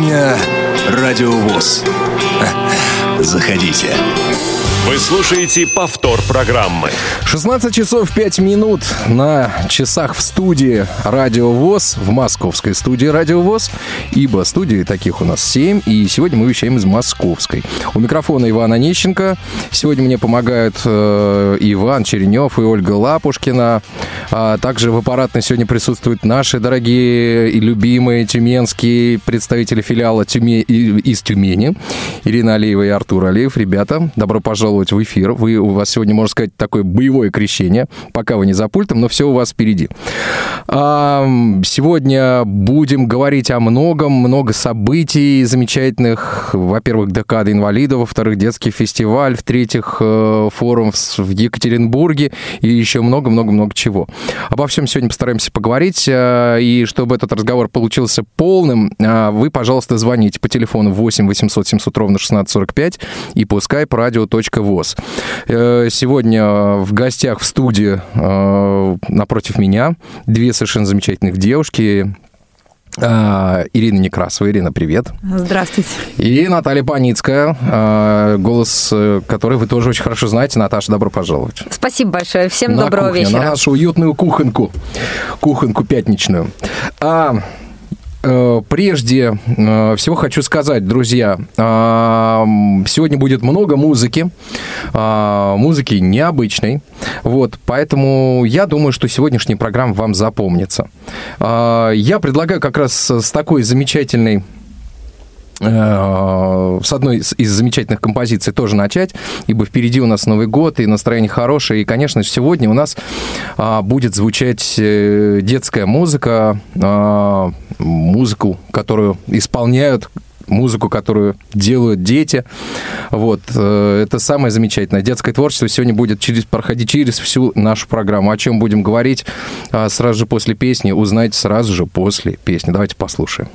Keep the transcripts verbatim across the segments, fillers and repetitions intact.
Кухня Радио ВОС. Заходите. Вы слушаете повтор программы. шестнадцать часов пять минут на часах в студии Радио ВОС, в московской студии Радио ВОС, ибо студии таких у нас семь, и сегодня мы вещаем из московской. У микрофона Иван Онищенко. Сегодня мне помогают э, Иван Черенев и Ольга Лапушкина. А также в аппаратной сегодня присутствуют наши дорогие и любимые тюменские представители филиала Тюме... из Тюмени. Ирина Алиева и Артур Алиев. Ребята, добро пожаловать в эфир. Вы, у вас сегодня, можно сказать, такое боевое крещение, пока вы не за пультом, но все у вас впереди. А, сегодня будем говорить о многом, много событий замечательных. Во-первых, декада инвалидов, во-вторых, детский фестиваль, в-третьих, форум в Екатеринбурге и еще много-много-много чего. Обо всем сегодня постараемся поговорить, и чтобы этот разговор получился полным, вы, пожалуйста, звоните по телефону восемь восемьсот семьсот ровно шестнадцать сорок пять и по скайпу радио точка ВОС. Сегодня в гостях в студии напротив меня две совершенно замечательных девушки. Ирина Некрасова. Ирина, привет. Здравствуйте. И Наталья Паницкая, голос которой вы тоже очень хорошо знаете. Наташа, добро пожаловать. Спасибо большое. Всем на доброго кухню, вечера. На нашу уютную кухонку. Кухонку пятничную. А... Прежде всего хочу сказать, друзья, сегодня будет много музыки, музыки необычной, вот, поэтому я думаю, что сегодняшняя программа вам запомнится. Я предлагаю как раз с такой замечательной, с одной из замечательных композиций тоже начать, ибо впереди у нас Новый год, и настроение хорошее, и, конечно, сегодня у нас будет звучать детская музыка, музыку, которую исполняют, музыку, которую делают дети. Вот. Это самое замечательное. Детское творчество сегодня будет через, проходить через всю нашу программу. О чем будем говорить сразу же после песни, узнаете сразу же после песни. Давайте послушаем.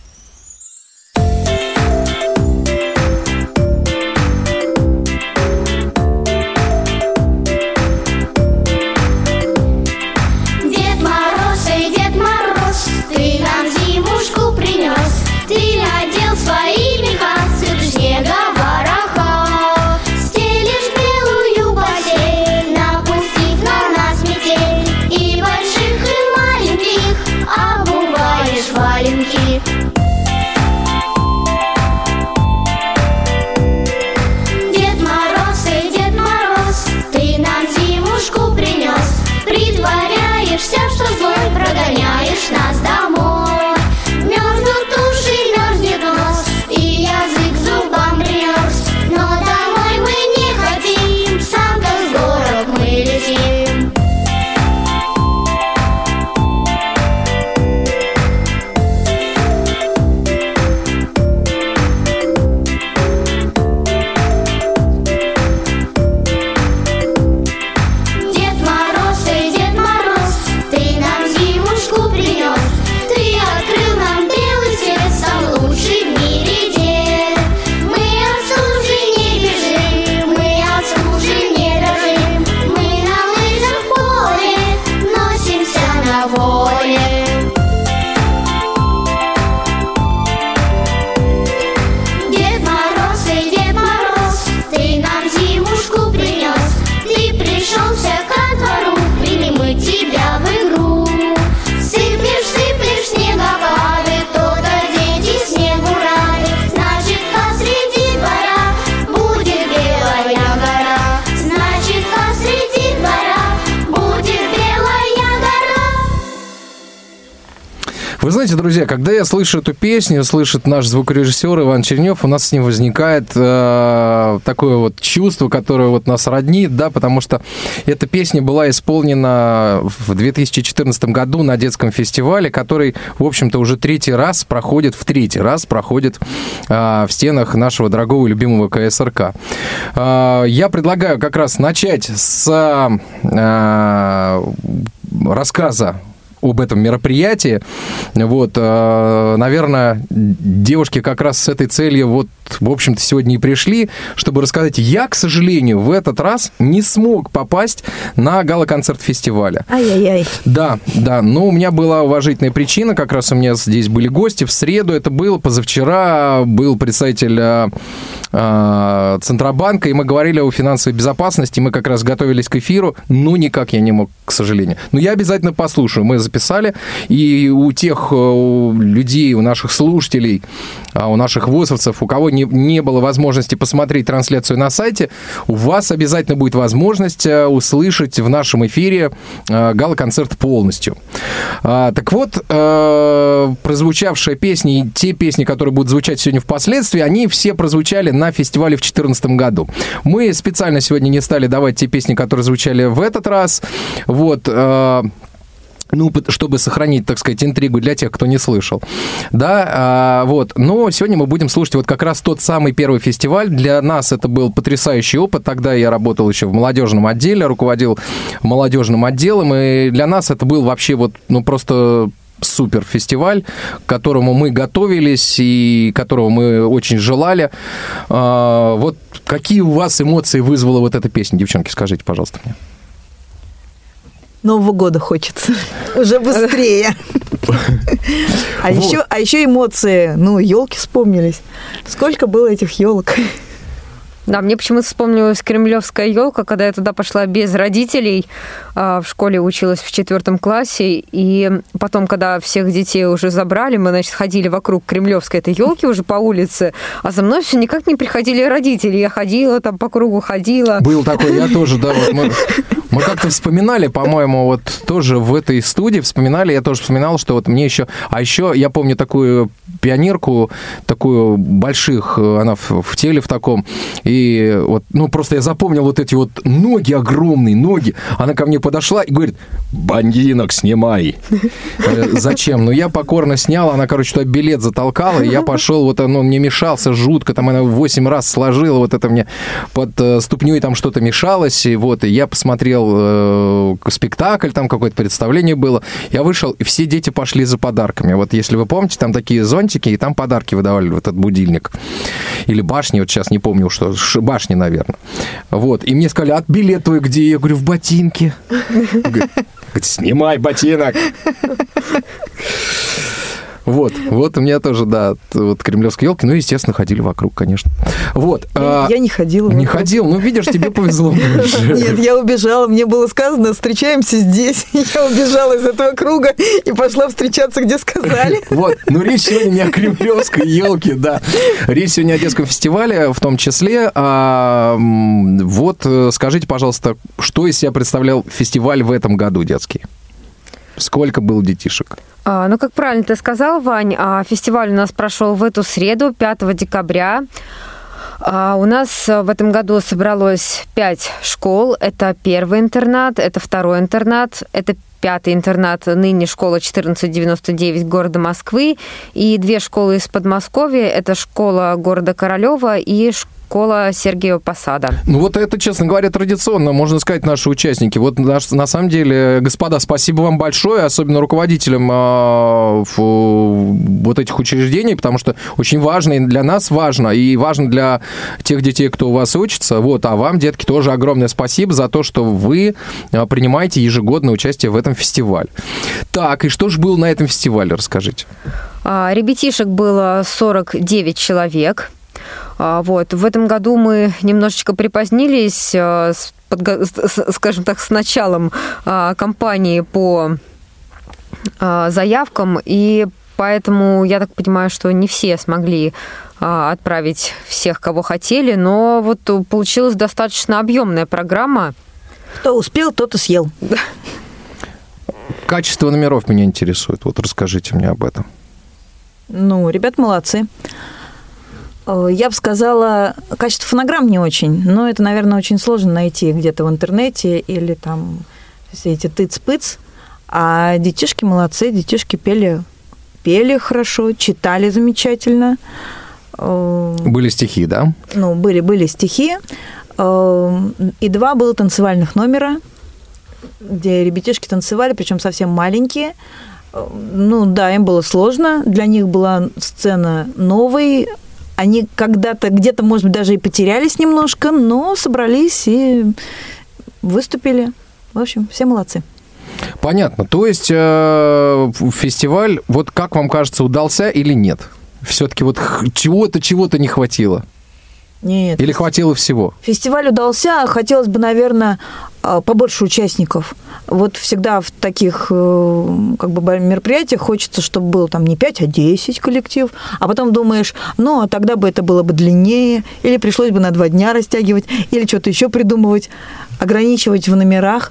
Нас домой. Мерзнут уши, мерзнет нос, и язык зубам примерз. Но домой мы не хотим, сам-то с горок мы летим. Дед Мороз, эй, Дед Мороз, ты нам зимушку принес. Ты открыл нам белый свет, сам лучший в мире дед. Мы от службы не бежим, мы от службы не дрожим. Мы на лыжах в поле носимся на воле. Дед Мороз, эй, Дед Мороз, ты нам зимушку принес. Ты пришелся ко двору, прими мы тебя в игру. Сыплешь, сыплешь снегопады, то-то дети снегу рады. Значит, посреди двора будет белая гора. Значит, посреди двора будет белая гора. Вы знаете, друзья, когда я слышу эту песню, слышит наш звукорежиссер Иван Черенев, у нас с ним возникает э, такое вот чувство, которое вот нас роднит, да, потому что эта песня была исполнена в две тысячи четырнадцатом году на детском фестивале, который, в общем-то, уже третий раз проходит, в третий раз проходит э, в стенах нашего дорогого и любимого ка эс эр ка. Э, я предлагаю как раз начать с э, рассказа об этом мероприятии. Вот, э, наверное, девушки как раз с этой целью вот, в общем-то, сегодня и пришли, чтобы рассказать. Я, к сожалению, в этот раз не смог попасть на гала-концерт фестиваля. Ай-яй-яй. Да, да, но у меня была уважительная причина, как раз у меня здесь были гости, в среду это было, позавчера был представитель э, э, Центробанка, и мы говорили о финансовой безопасности, мы как раз готовились к эфиру, но никак я не мог, к сожалению. Но я обязательно послушаю, мы записали, и у тех у людей, у наших слушателей, у наших ВОСовцев, у кого не, не было возможности посмотреть трансляцию на сайте, у вас обязательно будет возможность услышать в нашем эфире гала-концерт полностью. Так вот, прозвучавшие песни и те песни, которые будут звучать сегодня впоследствии, они все прозвучали на фестивале в две тысячи четырнадцатом году. Мы специально сегодня не стали давать те песни, которые звучали в этот раз. Вот... Ну, чтобы сохранить, так сказать, интригу для тех, кто не слышал. Да, а, вот. Но сегодня мы будем слушать вот как раз тот самый первый фестиваль. Для нас это был потрясающий опыт. Тогда я работал еще в молодежном отделе, руководил молодежным отделом. И для нас это был вообще вот, ну, просто... супер фестиваль, к которому мы готовились и которого мы очень желали. А, вот какие у вас эмоции вызвала вот эта песня, девчонки, скажите, пожалуйста, мне. Нового года хочется. Уже быстрее. А еще, а еще эмоции. Ну, елки вспомнились. Сколько было этих елок? Да, мне почему-то вспомнилась кремлевская елка, когда я туда пошла без родителей, в школе училась в четвертом классе, и потом, когда всех детей уже забрали, мы, значит, ходили вокруг кремлевской этой елки уже по улице, а за мной все никак не приходили родители. Я ходила там по кругу, ходила. Был такой, я тоже, да. Вот мы, мы как-то вспоминали, по-моему, вот тоже в этой студии вспоминали, я тоже вспоминал, что вот мне еще... А еще я помню такую пионерку, такую больших, она в, в теле в таком, и вот, ну, просто я запомнил вот эти вот ноги огромные, ноги. Она ко мне подошла и говорит: «Ботинок снимай». Зачем? Ну, я покорно снял, она, короче, туда билет затолкала, и я пошел, вот он мне мешался жутко, там она восемь раз сложила, вот это мне под ступней там что-то мешалось, и вот, и я посмотрел э, спектакль, там какое-то представление было, я вышел, и все дети пошли за подарками. Вот если вы помните, там такие зонтики, и там подарки выдавали в этот будильник. Или башни, вот сейчас не помню, что, башни, наверное. Вот, и мне сказали: «А билет твой где?» Я говорю: «В ботинке». Говорит: «Снимай ботинок». Вот, вот у меня тоже, да, вот кремлевские елки, ну, естественно, ходили вокруг, конечно. Вот. Я, а, я не ходила. Не вокруг. Ходил, ну, видишь, тебе повезло. Нет, я убежала, мне было сказано: встречаемся здесь. Я убежала из этого круга и пошла встречаться, где сказали. Вот, ну, речь сегодня не о кремлевской елке, да. Речь сегодня о детском фестивале, в том числе. А, вот, скажите, пожалуйста, что из себя представлял фестиваль в этом году детский? Сколько было детишек? А, ну, как правильно ты сказал, Вань, фестиваль у нас прошел в эту среду, пятого декабря. А, у нас в этом году собралось пять школ. Это первый интернат, это второй интернат, это пятый интернат, ныне школа четырнадцать девяносто девять города Москвы, и две школы из Подмосковья, это школа города Королева и школа Сергиева Посада. Ну вот это, честно говоря, традиционно, можно сказать, наши участники. Вот наш, на самом деле, господа, спасибо вам большое, особенно руководителям э, вот этих учреждений, потому что очень важно, и для нас важно, и важно для тех детей, кто у вас учится. Вот, а вам, детки, тоже огромное спасибо за то, что вы принимаете ежегодное участие в этом фестивале. Так, и что же было на этом фестивале, расскажите. Ребятишек было сорок девять человек. Вот. В этом году мы немножечко припозднились, с, скажем так, с началом кампании по заявкам, и поэтому я так понимаю, что не все смогли отправить всех, кого хотели, но вот получилась достаточно объемная программа. Кто успел, тот и съел. Качество номеров меня интересует. Вот расскажите мне об этом. Ну, ребят молодцы. Я бы сказала, качество фонограмм не очень, но это, наверное, очень сложно найти где-то в интернете или там все эти тыц-пыц. А детишки молодцы, детишки пели, пели хорошо, читали замечательно. Были стихи, да? Ну, были, были стихи. И два было танцевальных номера. где ребятишки танцевали, причем совсем маленькие. Ну да, им было сложно. Для них была сцена новой. Они когда-то, где-то, может быть, даже и потерялись немножко, но собрались и выступили. В общем, все молодцы. Понятно. То есть э, фестиваль, вот как вам кажется, удался или нет? Все-таки вот чего-то, чего-то не хватило? Нет. Или хватило всего? Фестиваль удался. Хотелось бы, наверное, побольше участников. Вот всегда в таких как бы мероприятиях хочется, чтобы было там не пять, а десять коллектив. А потом думаешь, ну, а тогда бы это было бы длиннее, или пришлось бы на два дня растягивать, или что-то еще придумывать, ограничивать в номерах.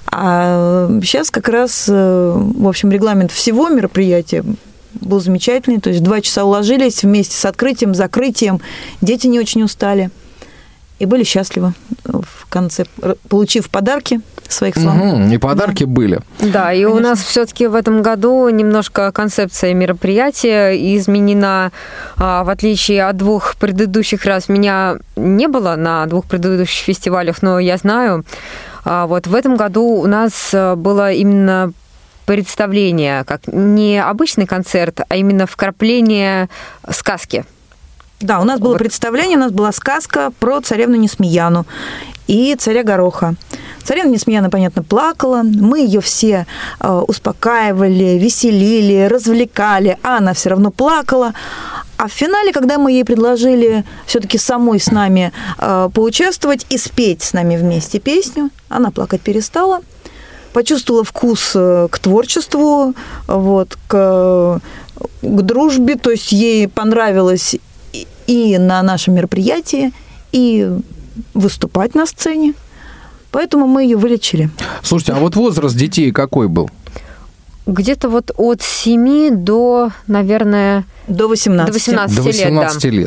А сейчас как раз, в общем, регламент всего мероприятия был замечательный. То есть в два часа уложились вместе с открытием, закрытием. Дети не очень устали и были счастливы в конце, получив подарки своих слов. Угу, и подарки да. были. Да, и Конечно. У нас все-таки в этом году немножко концепция мероприятия изменена. В отличие от двух предыдущих раз, меня не было на двух предыдущих фестивалях, но я знаю, вот в этом году у нас было именно представление, как не обычный концерт, а именно вкрапление сказки. Да, у нас было вот. представление, у нас была сказка про царевну Несмеяну и царя Гороха. Царевна Несмеяна, понятно, плакала, мы ее все э, успокаивали, веселили, развлекали, а она все равно плакала. А в финале, когда мы ей предложили все-таки самой с нами э, поучаствовать и спеть с нами вместе песню, она плакать перестала. Почувствовала вкус к творчеству, вот, к, к дружбе, то есть ей понравилось и на нашем мероприятии, и выступать на сцене, поэтому мы ее вылечили. Слушайте, а вот возраст детей какой был? Где-то вот от семи до, наверное... До восемнадцати. До восемнадцати, до восемнадцати лет, лет.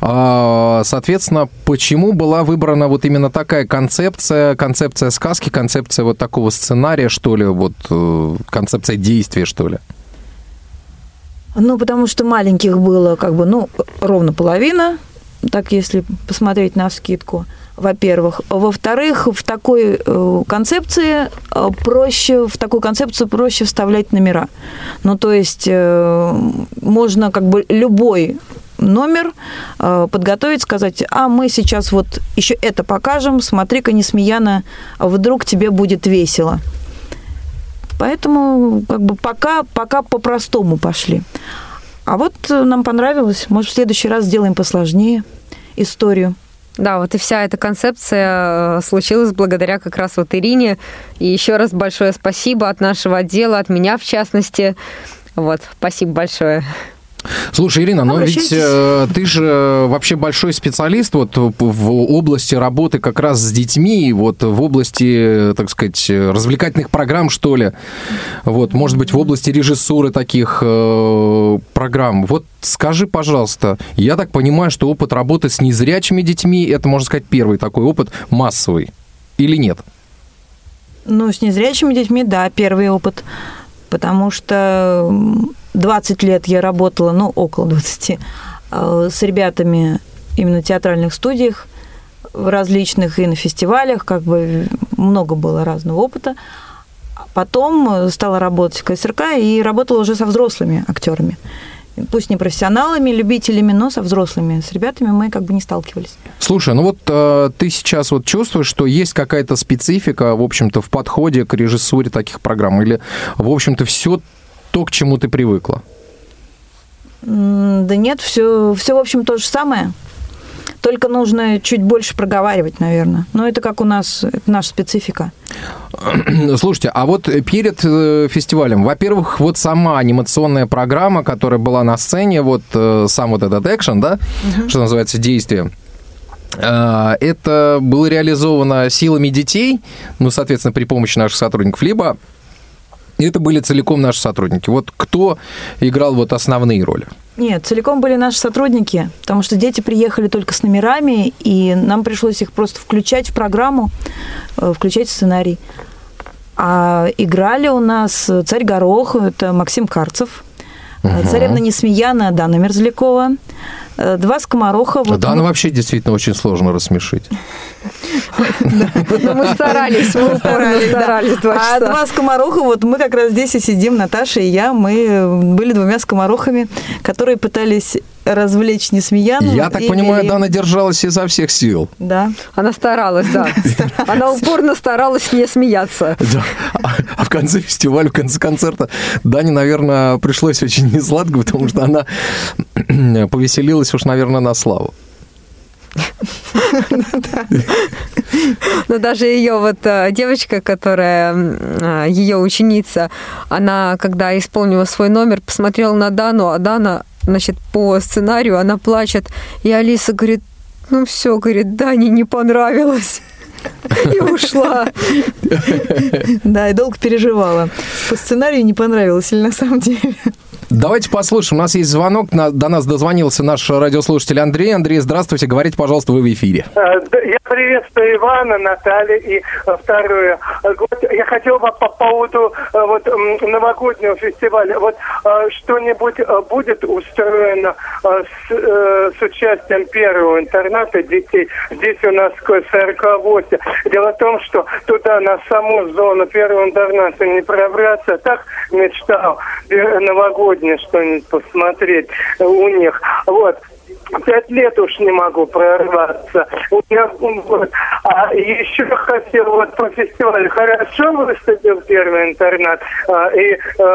А, соответственно, почему была выбрана вот именно такая концепция, концепция сказки, концепция вот такого сценария, что ли, вот концепция действия, что ли? Ну, потому что маленьких было как бы, ну, ровно половина, так если посмотреть навскидку, во-первых. Во-вторых, в такой э, концепции проще, в такую концепцию проще вставлять номера. Ну, то есть э, можно как бы любой номер э, подготовить, сказать, а мы сейчас вот еще это покажем, смотри-ка, Несмеяна, вдруг тебе будет весело. Поэтому как бы пока, пока по-простому пошли. А вот нам понравилось. Может, в следующий раз сделаем посложнее историю. Да, вот и вся эта концепция случилась благодаря как раз вот Ирине. И еще раз большое спасибо от нашего отдела, от меня в частности. Вот, спасибо большое. Слушай, Ирина, но ведь э, ты же вообще большой специалист вот в области работы как раз с детьми, вот в области, так сказать, развлекательных программ, что ли, вот, может быть, в области режиссуры таких э, программ. Вот скажи, пожалуйста, я так понимаю, что опыт работы с незрячими детьми, это, можно сказать, первый такой опыт массовый, или нет? Ну, с незрячими детьми, да, первый опыт, потому что... двадцать лет я работала, ну, около двадцати, с ребятами именно в театральных студиях различных и на фестивалях, как бы много было разного опыта. Потом стала работать в ка эс эр ка и работала уже со взрослыми актерами. Пусть не профессионалами, любителями, но со взрослыми. С ребятами мы как бы не сталкивались. Слушай, ну вот э, ты сейчас вот чувствуешь, что есть какая-то специфика, в общем-то, в подходе к режиссуре таких программ? Или, в общем-то, все то, к чему ты привыкла? Да нет, все, все, в общем, то же самое. Только нужно чуть больше проговаривать, наверное. Но это как у нас, это наша специфика. Слушайте, а вот перед фестивалем, во-первых, вот сама анимационная программа, которая была на сцене, вот сам вот этот экшен, да, угу. что называется, действие, это было реализовано силами детей, ну, соответственно, при помощи наших сотрудников, либо это были целиком наши сотрудники. Вот кто играл вот основные роли? Нет, целиком были наши сотрудники, потому что дети приехали только с номерами, и нам пришлось их просто включать в программу, включать в сценарий. А играли у нас царь Горох, это Максим Карцев, угу. царевна Несмеяна, Дана Мерзлякова, два скомороха. Вот Дану мы... вообще действительно очень сложно рассмешить. Но мы старались, мы упорно старались два часа. А два скомороха, вот мы как раз здесь и сидим, Наташа и я, мы были двумя скоморохами, которые пытались развлечь Несмеяну. Я так понимаю, Дана держалась изо всех сил. Да. Она старалась, да. Она упорно старалась не смеяться. Да. А в конце фестиваля, в конце концерта Дане, наверное, пришлось очень несладко, потому что она повеселилась уж, наверное, на славу. Но даже ее вот девочка, которая ее ученица, она, когда исполнила свой номер, посмотрела на Дану, а Дана, значит, по сценарию, она плачет. И Алиса говорит, ну все, говорит, Дане не понравилось. И ушла. Да, и долго переживала. По сценарию не понравилось или на самом деле? Давайте послушаем. У нас есть звонок. До нас дозвонился наш радиослушатель Андрей. Андрей, здравствуйте. Говорите, пожалуйста, вы в эфире. Я приветствую Ивана, Наталью и вторую. Я хотел бы по поводу вот, новогоднего фестиваля. Вот что-нибудь будет устроено с, с участием первого интерната детей. Здесь у нас сорок восемь. Дело в том, что туда, на саму зону первого интерната не пробраться. Так мечтал новогодний что-нибудь посмотреть у них. Вот. Пять лет уж не могу прорваться. У меня, вот. А еще хотел вот по фестивалю. Хорошо выступил первый интернат. А, и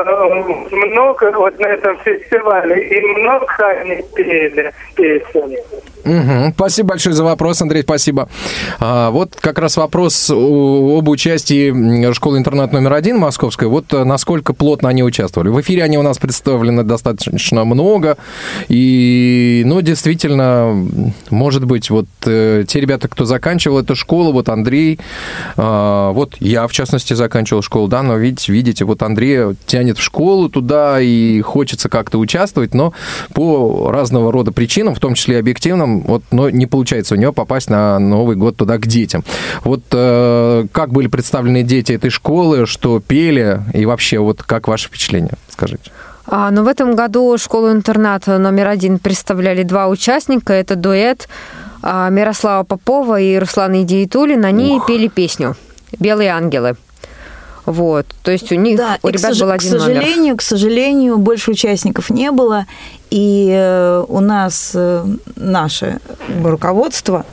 а, много вот на этом фестивале. И много они пели песен. Угу. Спасибо большое за вопрос, Андрей, спасибо. А, вот как раз вопрос об участии школы-интернат номер один московской. Вот насколько плотно они участвовали. В эфире они у нас представлены достаточно много. И, ну, действительно, может быть, вот э, те ребята, кто заканчивал эту школу, вот Андрей, э, вот я, в частности, заканчивал школу, да, но видите, видите, вот Андрей тянет в школу туда и хочется как-то участвовать, но по разного рода причинам, в том числе и объективным, вот, но не получается у него попасть на Новый год туда к детям. Вот э, как были представлены дети этой школы, что пели, и вообще, вот как ваши впечатления, скажите? А, но в этом году школу-интернат номер один представляли два участника. Это дуэт а, Мирослава Попова и Руслана Идиятуллин. Они Ух. пели песню «Белые ангелы». Вот, то есть у них, да, у ребят к, был один к сожалению, номер. К сожалению, больше участников не было, и у нас наше руководство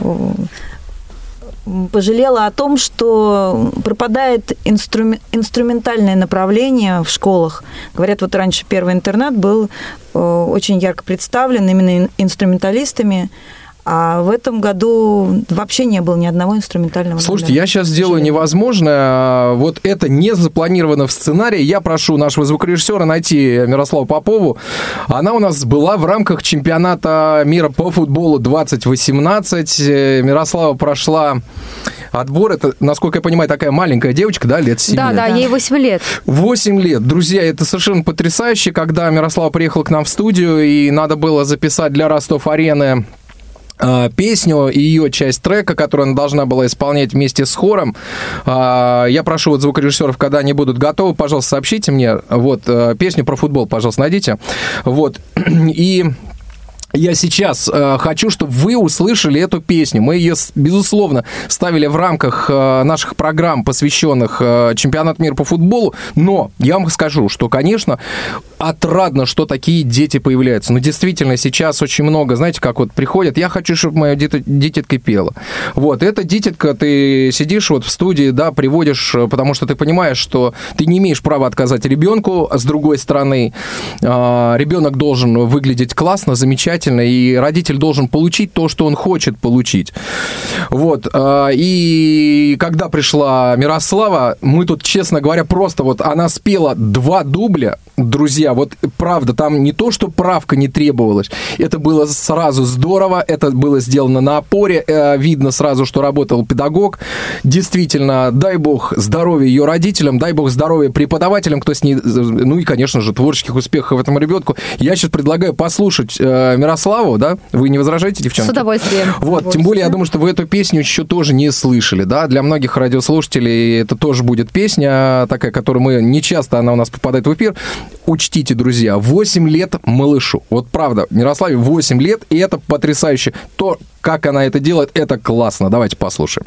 пожалела о том, что пропадает инстру... инструментальное направление в школах. Говорят, вот раньше первый интернат был очень ярко представлен именно инструменталистами, а в этом году вообще не было ни одного инструментального. Слушайте, номера. Я сейчас сделаю невозможное. Вот это не запланировано в сценарии. Я прошу нашего звукорежиссера найти Мирославу Попову. Она у нас была в рамках чемпионата мира по футболу двадцать восемнадцать. Мирослава прошла отбор. Это, насколько я понимаю, такая маленькая девочка, да, лет семь? Да, да, ей восемь лет. восемь лет. Друзья, это совершенно потрясающе, когда Мирослава приехала к нам в студию, и надо было записать для Ростов-арены песню и ее часть трека, которую она должна была исполнять вместе с хором. Я прошу вот звукорежиссеров, когда они будут готовы, пожалуйста, сообщите мне. Вот, песню про футбол, пожалуйста, найдите. Вот. И я сейчас э, хочу, чтобы вы услышали эту песню. Мы ее, безусловно, ставили в рамках э, наших программ, посвященных э, чемпионату мира по футболу. Но я вам скажу, что, конечно, отрадно, что такие дети появляются. Но действительно, сейчас очень много, знаете, как вот приходят, я хочу, чтобы моя дитятка пела. Вот, эта дитятка, ты сидишь вот в студии, да, приводишь, потому что ты понимаешь, что ты не имеешь права отказать ребенку, а с другой стороны, э, ребенок должен выглядеть классно, замечательно, и родитель должен получить то, что он хочет получить. Вот. И когда пришла Мирослава, мы тут, честно говоря, просто вот она спела два дубля, друзья, вот правда, там не то, что правка не требовалась, это было сразу здорово, это было сделано на опоре, видно сразу, что работал педагог. Действительно, дай бог здоровья ее родителям, дай бог здоровья преподавателям, кто с ней, ну и, конечно же, творческих успехов этому ребенку. Я сейчас предлагаю послушать Мирославу Мирославу, да? Вы не возражаете, девчонки? С удовольствием. Вот, тем более, я думаю, что вы эту песню еще тоже не слышали, да? Для многих радиослушателей это тоже будет песня такая, которую мы не часто, она у нас попадает в эфир. Учтите, друзья, восемь лет малышу. Вот правда, Мирославе восемь лет, и это потрясающе. То, как она это делает, это классно. Давайте послушаем.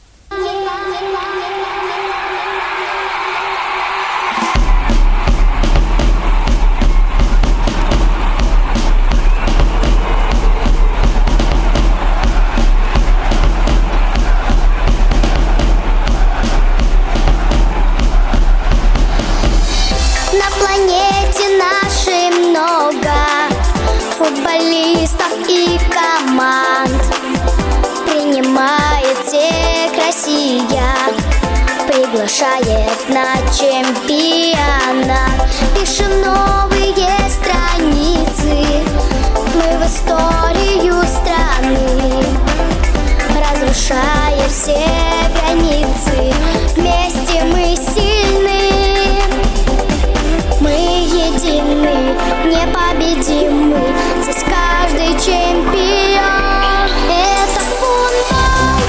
Футболистов и команд принимает всех Россия, приглашает на чемпионат. Пишем новые страницы, мы в историю страны, разрушая все границы. Вместе мы сильны, мы едины, непобедимы. Здесь каждый чемпион. Это футбол.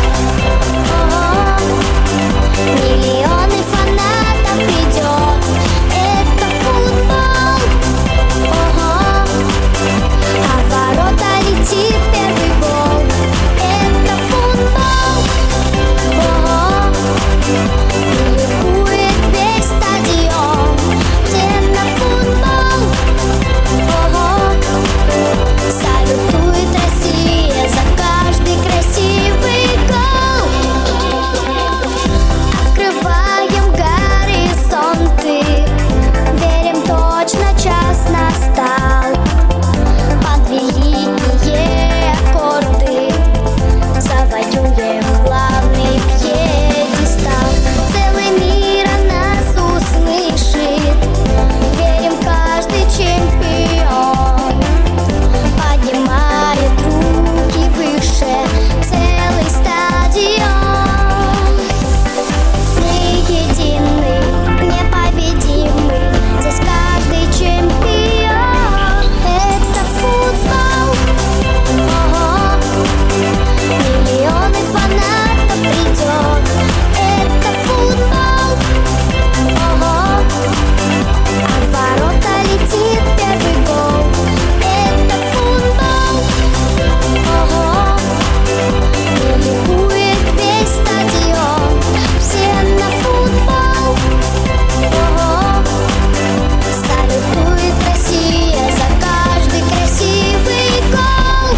Миллионы фанатов придет. Это футбол. А в ворота летит первый гол. Это футбол. Ликует весь стадион. Все на футбол. Салютует Россия за каждый красивый гол. Открываем горизонты, верим, точно час настал. Под великие аккорды завоюем главный пьедестал. Целый мир о нас услышит, верим, каждый чемпион поднимает руки выше, целый стадион. Мы едины, непобедимы, здесь каждый чемпион. Это футбол. Миллионы фанатов придет. Это футбол. А в ворота летит первый гол. Это футбол. Ликует весь стадион. Все на футбол. Салютует Россия за каждый красивый гол.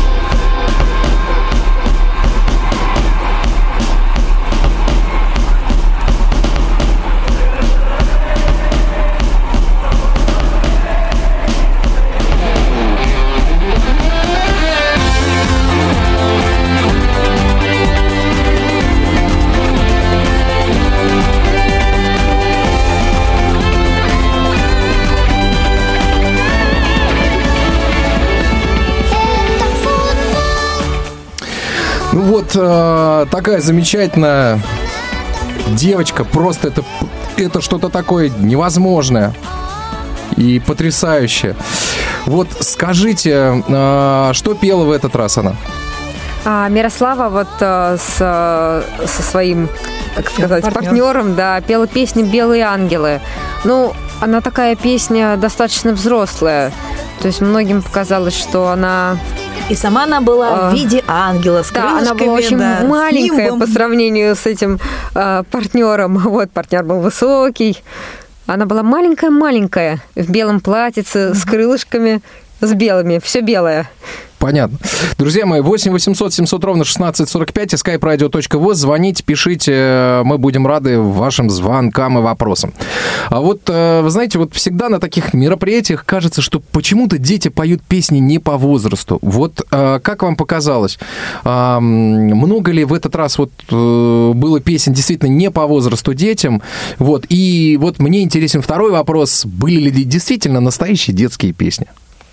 Это футбол. Ну вот, э, такая замечательная девочка. Просто это, это что-то такое невозможное и потрясающее. Вот скажите, э, что пела в этот раз она? А Мирослава вот э, с, э, со своим, так сказать, Партнер. партнером, да, пела песню «Белые ангелы». Ну, она такая песня достаточно взрослая. То есть многим показалось, что она... И сама она была А, в виде ангела, с Да, она крылышками, была очень да, с маленькая нимбом. по сравнению с этим э, партнером. Вот, партнер был высокий. Она была маленькая-маленькая, в белом платьице, с крылышками, с белыми, все белое. Понятно. Друзья мои, восемь восемьсот семьсот ровно шестнадцать сорок пять и skype radio точка voz. Звоните, пишите, мы будем рады вашим звонкам и вопросам. А вот, вы знаете, вот всегда на таких мероприятиях кажется, что почему-то дети поют песни не по возрасту. Вот как вам показалось, много ли в этот раз вот было песен действительно не по возрасту детям? Вот, и вот мне интересен второй вопрос, были ли действительно настоящие детские песни?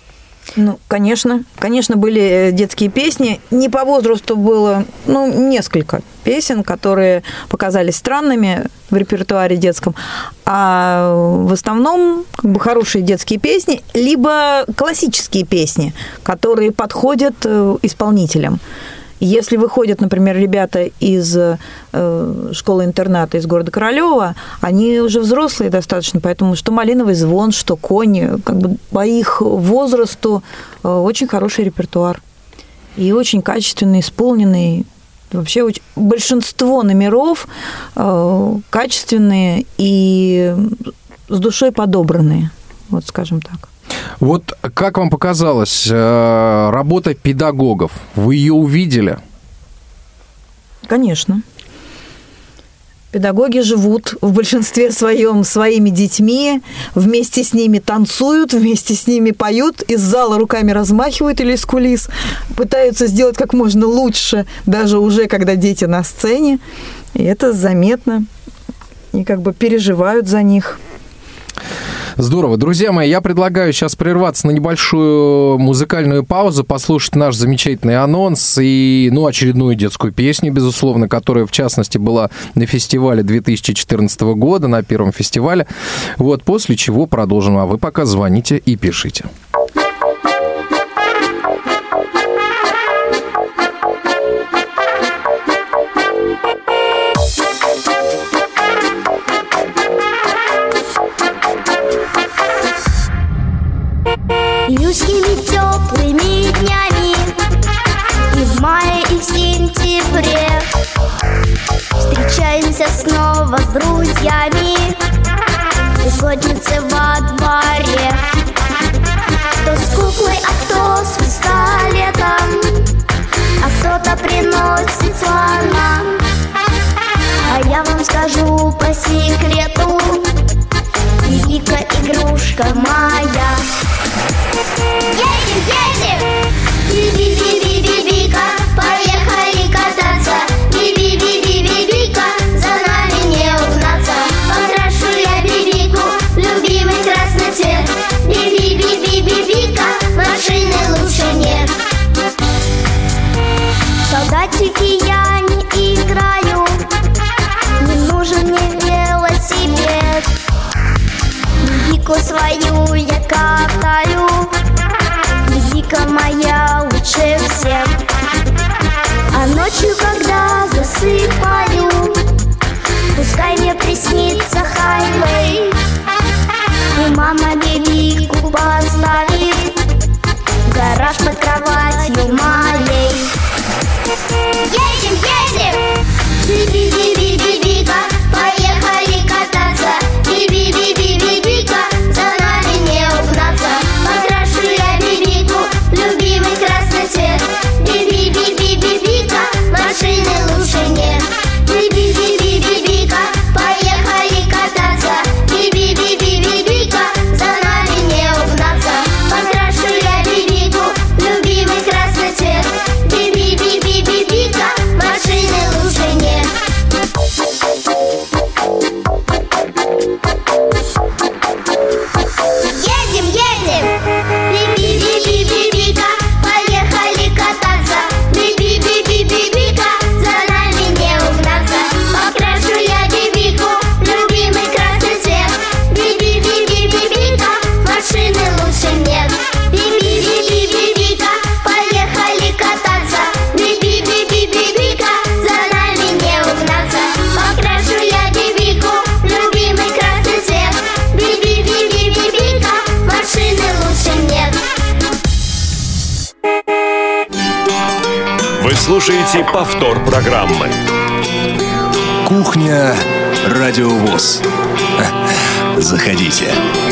Ну, конечно. Конечно, были детские песни. Не по возрасту было, ну, несколько песен, которые показались странными в репертуаре детском. А в основном как бы хорошие детские песни, либо классические песни, которые подходят исполнителям. Если выходят, например, ребята из э, школы-интерната из города Королёва, они уже взрослые достаточно, поэтому что «Малиновый звон», что «Конь», как бы по их возрасту э, очень хороший репертуар. И очень качественно исполненный. Вообще очень, большинство номеров э, качественные и с душой подобранные, вот скажем так. Вот как вам показалось, работа педагогов? Вы ее увидели? Конечно. Педагоги живут в большинстве своем своими детьми, вместе с ними танцуют, вместе с ними поют, из зала руками размахивают или из кулис, пытаются сделать как можно лучше, даже уже когда дети на сцене. И это заметно. И как бы переживают за них. Здорово. Друзья мои, я предлагаю сейчас прерваться на небольшую музыкальную паузу, послушать наш замечательный анонс и, ну, очередную детскую песню, безусловно, которая, в частности, была на фестивале две тысячи четырнадцатого года, на первом фестивале. Вот, после чего продолжим. А вы пока звоните и пишите. Июльскими теплыми днями и в мае, и в сентябре встречаемся снова с друзьями в песочнице во дворе. Кто с куклой, а кто с пистолетом, а кто-то приносит слона. А я вам скажу по секрету, Вика игрушка моя. Едем, едем! Би-би-би-би-би-бика, поехали кататься. Би-би-би-би-би-бика, за нами не угнаться. Покрашу я бибику в любимый красный цвет. Би-би-би-би-би-бика, машины лучше нет. Солдатики, я не играю, не нужен мне велосипед. Бибику свою я катаю, Бибика моя лучше всех. А ночью, когда засыпаю, пускай мне приснится хайвей, и мама Бибику поставит в гараж под кроватью моей. Едем, едем! Би-би-би-би-би-бика, поехали кататься. Би-би-би-би-би-бика, за нами не угнаться. Покрашу я Бибику в любимый красный цвет. Би-би-би-би-би-бика, машины лучше нет. Би-би-би-би-би-бика, поехали кататься. Би-би-би-би-би-бика, за нами не угнаться. Покрашу я Бибику в любимый красный цвет. Би-би-би-би-би-бика, машины лучше нет. Едем, едем! Би-би-би-би-би-бика, поехали кататься. Би-би-би-би-би-бика, за нами не угнаться. Покрашу я Бибику в любимый красный цвет. Би-би-би-би-би-бика, машины лучше нет. Би-би-би-би-би-бика, поехали кататься. Би-би-би-би-би-бика, за нами не угнаться. Покрашу я Бибику в любимый красный цвет. Би-би-би-би-би-бика, машины лучше нет. Вы слушаете повтор программы. Кухня Радио ВОС. Заходите.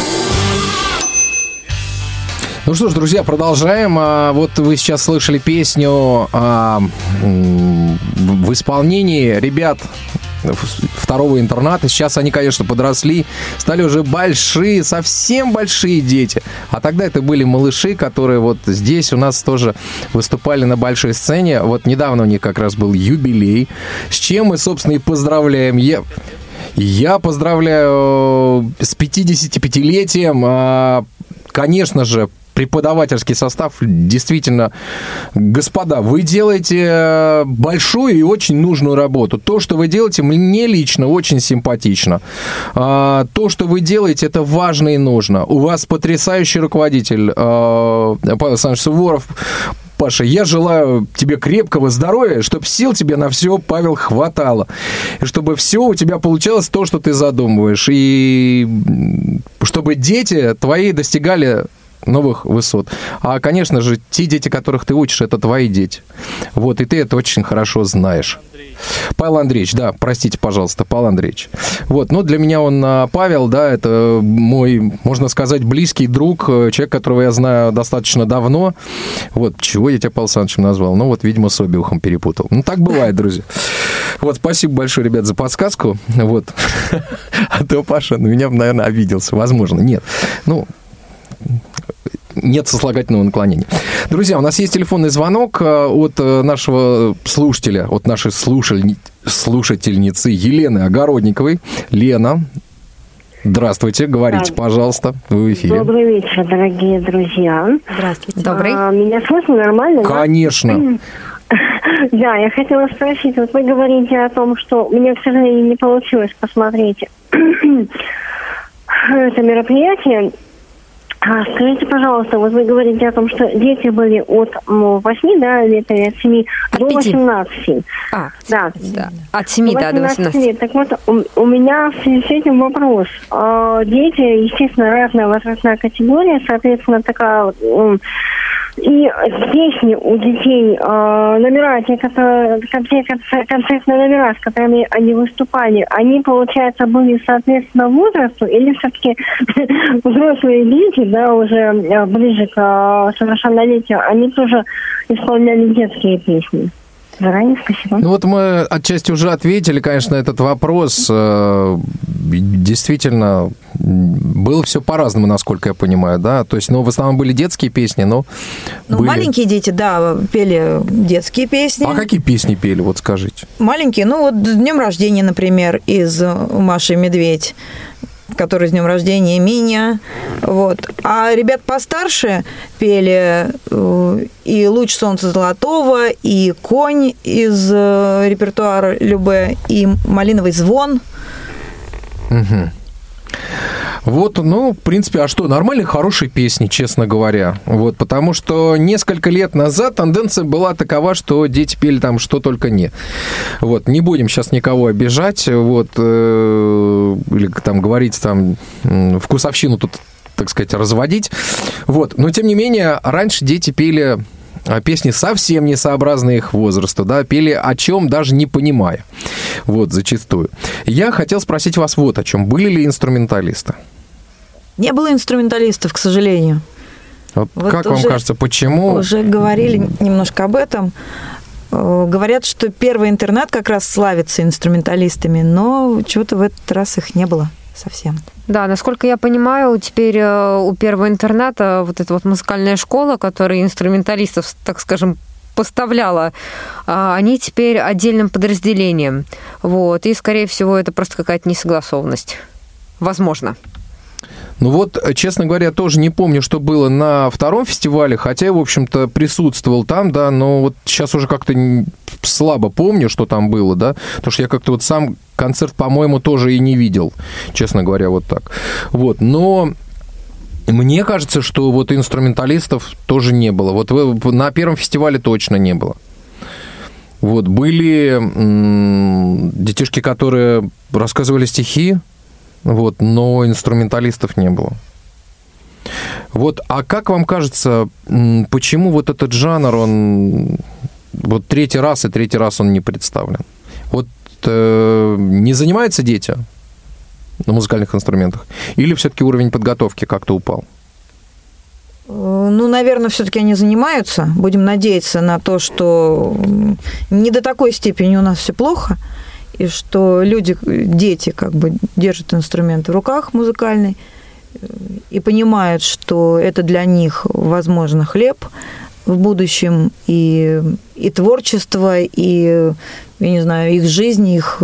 Ну что ж, друзья, продолжаем. А, вот вы сейчас слышали песню а, м, в исполнении ребят второго интерната. Сейчас они, конечно, подросли, стали уже большие, совсем большие дети. А тогда это были малыши, которые вот здесь у нас тоже выступали на большой сцене. Вот недавно у них как раз был юбилей, с чем мы, собственно, и поздравляем. Я, я поздравляю с пятидесятипятилетием. Конечно же, преподавательский состав действительно, господа, вы делаете большую и очень нужную работу. То, что вы делаете, мне лично очень симпатично. То, что вы делаете, это важно и нужно. У вас потрясающий руководитель Павел Александрович Суворов. Паша, я желаю тебе крепкого здоровья, чтобы сил тебе на все, Павел, хватало. И чтобы все у тебя получалось то, что ты задумываешь. И чтобы дети твои достигали новых высот. А, конечно же, те дети, которых ты учишь, это твои дети. Вот, и ты это очень хорошо знаешь. Павел Андреевич, да, простите, пожалуйста, Павел Андреевич. Вот, ну, для меня он, Павел, да, это мой, можно сказать, близкий друг, человек, которого я знаю достаточно давно. Вот, чего я тебя Павел Александровичем назвал? Ну, вот, видимо, с Обиухом перепутал. Ну, так бывает, друзья. Вот, спасибо большое, ребят, за подсказку. Вот. А то Паша на меня, наверное, обиделся. Возможно, нет. Ну, нет сослагательного наклонения. Друзья, у нас есть телефонный звонок от нашего слушателя, от нашей слушаль... слушательницы Елены Огородниковой. Лена, здравствуйте, говорите, да, пожалуйста, вы в эфире. Добрый вечер, дорогие друзья. Здравствуйте. Добрый. А, меня слышно нормально? Конечно. Да, я хотела спросить, вот вы говорите о том, что у меня, к сожалению, не получилось посмотреть это мероприятие. А, скажите, пожалуйста, вот вы говорите о том, что дети были от ну, восьми, да, лет, от семи от до пяти. восемнадцати. А, да. да. От семи, да, до восемнадцати. Лет. Так вот, у, у меня в связи с этим вопрос. А, дети, естественно, разная возрастная категория, соответственно, такая вот... И песни у детей, э, номера, те, которые, концертные номера, с которыми они выступали, они, получается, были соответственно возрасту, или все-таки взрослые дети, да, уже ближе к э, совершеннолетию, они тоже исполняли детские песни? Заранее спасибо. Ну вот мы отчасти уже ответили, конечно, на этот вопрос. Действительно, было все по-разному, насколько я понимаю, да. То есть, ну, в основном были детские песни, но ну, были... маленькие дети, да, пели детские песни. А какие песни пели, вот скажите? Маленькие, ну, вот с днем рождения, например, из «Маши и медведь», который с днем рождения, Миня. Вот. А ребят постарше пели и «Луч солнца золотого», и «Конь» из репертуара Любе, и «Малиновый звон». Угу. Вот, ну, в принципе, а что, нормальные, хорошие песни, честно говоря. Вот, потому что несколько лет назад тенденция была такова, что дети пели там что только не. Вот, не будем сейчас никого обижать, вот, э, или там говорить там вкусовщину тут, так сказать, разводить. Вот, но тем не менее, раньше дети пели песни совсем несообразные их возрасту, да, пели о чем даже не понимая, вот, зачастую. Я хотел спросить вас вот о чем. Были ли инструменталисты? Не было инструменталистов, к сожалению. Вот вот как вам кажется, почему? Уже говорили немножко об этом. Говорят, что первый интернат как раз славится инструменталистами, но чего-то в этот раз их не было совсем. Да, насколько я понимаю, теперь у первого интерната вот эта вот музыкальная школа, которая инструменталистов, так скажем, поставляла, они теперь отдельным подразделением. Вот. И, скорее всего, это просто какая-то несогласованность. Возможно. Ну вот, честно говоря, тоже не помню, что было на втором фестивале, хотя я, в общем-то, присутствовал там, да, но вот сейчас уже как-то слабо помню, что там было, да, потому что я как-то вот сам концерт, по-моему, тоже и не видел, честно говоря, вот так. Вот, но мне кажется, что вот инструменталистов тоже не было. Вот на первом фестивале точно не было. Вот, были м- детишки, которые рассказывали стихи, вот, но инструменталистов не было. Вот, а как вам кажется, почему вот этот жанр, он вот третий раз и третий раз он не представлен? Вот э, не занимаются дети на музыкальных инструментах? Или все-таки уровень подготовки как-то упал? Ну, наверное, все-таки они занимаются. Будем надеяться на то, что не до такой степени у нас все плохо, и что люди, дети как бы держат инструмент в руках музыкальный и понимают, что это для них, возможно, хлеб в будущем, и, и творчество, и, я не знаю, их жизнь, их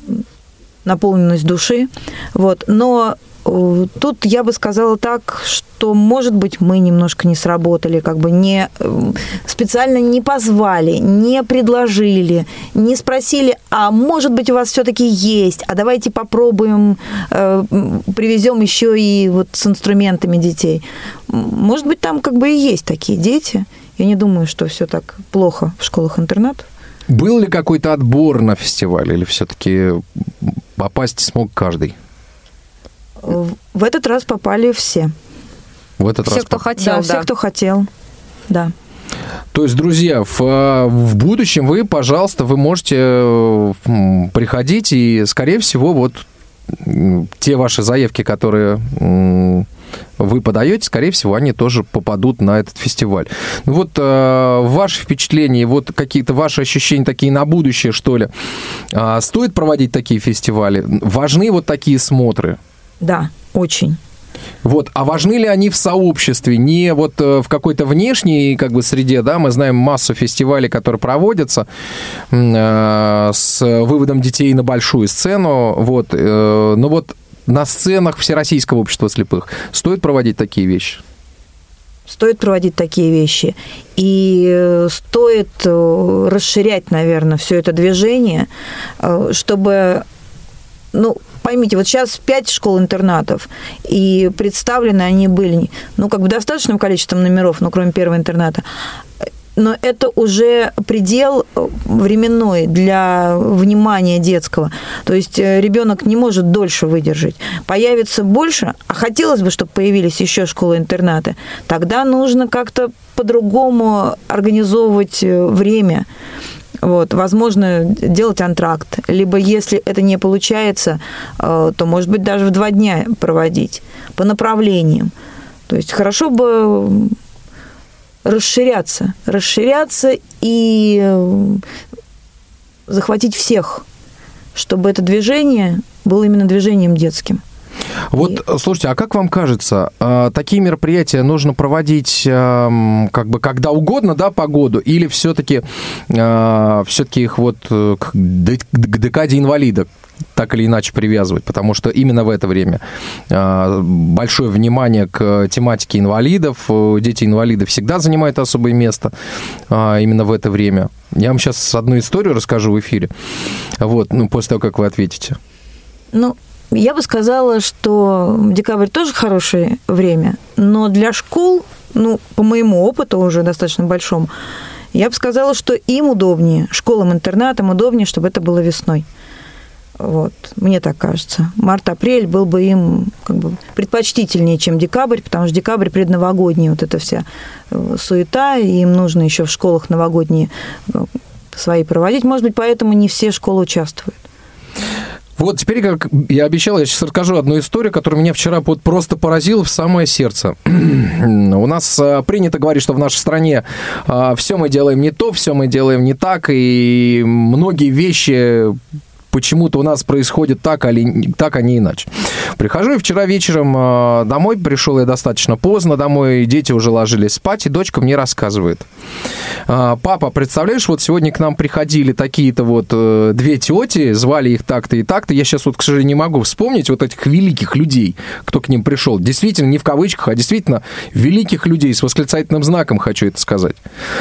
наполненность души. Вот. Но тут я бы сказала так, что что, может быть, мы немножко не сработали, как бы не специально не позвали, не предложили, не спросили, а может быть, у вас все-таки есть, а давайте попробуем, привезем еще и вот с инструментами детей. Может быть, там как бы и есть такие дети. Я не думаю, что все так плохо в школах-интернатах. Был ли какой-то отбор на фестиваль, или все-таки попасть смог каждый? В этот раз попали все. В этот все, раз кто поп... хотел, да, да. все, кто хотел, да. То есть, друзья, в, в будущем вы, пожалуйста, вы можете приходить, и, скорее всего, вот те ваши заявки, которые вы подаете, скорее всего, они тоже попадут на этот фестиваль. Ну вот э, ваши впечатления, вот какие-то ваши ощущения такие на будущее, что ли, э, стоит проводить такие фестивали? Важны вот такие смотры? Да, очень. Вот, а важны ли они в сообществе, не вот в какой-то внешней как бы среде, да, мы знаем массу фестивалей, которые проводятся э, с выводом детей на большую сцену, вот, э, но вот на сценах Всероссийского общества слепых стоит проводить такие вещи? Стоит проводить такие вещи. И стоит расширять, наверное, все это движение, чтобы... Ну, поймите, вот сейчас пять школ-интернатов, и представлены они были, ну, как бы достаточным количеством номеров, ну, кроме первого интерната, но это уже предел временной для внимания детского. То есть ребенок не может дольше выдержать. Появится больше, а хотелось бы, чтобы появились еще школы-интернаты, тогда нужно как-то по-другому организовывать время. Вот, возможно, делать антракт. Либо, если это не получается, то, может быть, даже в два дня проводить по направлениям. То есть хорошо бы расширяться, расширяться и захватить всех, чтобы это движение было именно движением детским. Вот, и... слушайте, а как вам кажется, такие мероприятия нужно проводить как бы когда угодно, да, по году, или все-таки все-таки их вот к декаде инвалида так или иначе привязывать, потому что именно в это время большое внимание к тематике инвалидов, дети-инвалиды всегда занимают особое место именно в это время. Я вам сейчас одну историю расскажу в эфире, вот, ну, после того, как вы ответите. Ну, я бы сказала, что декабрь тоже хорошее время, но для школ, ну, по моему опыту уже достаточно большому, я бы сказала, что им удобнее, школам-интернатам удобнее, чтобы это было весной. Вот, мне так кажется. Март-апрель был бы им как бы предпочтительнее, чем декабрь, потому что декабрь предновогодний, вот эта вся суета, и им нужно еще в школах новогодние свои проводить. Может быть, поэтому не все школы участвуют. Вот теперь, как я обещал, я сейчас расскажу одну историю, которая меня вчера вот просто поразила в самое сердце. У нас принято говорить, что в нашей стране все мы делаем не то, все мы делаем не так, и многие вещи... почему-то у нас происходит так, а так, а не иначе. Прихожу я вчера вечером домой, пришел я достаточно поздно домой, дети уже ложились спать, и дочка мне рассказывает. Папа, представляешь, вот сегодня к нам приходили такие-то вот две тети, звали их так-то и так-то, я сейчас вот, к сожалению, не могу вспомнить вот этих великих людей, кто к ним пришел. Действительно, не в кавычках, а действительно великих людей, с восклицательным знаком хочу это сказать.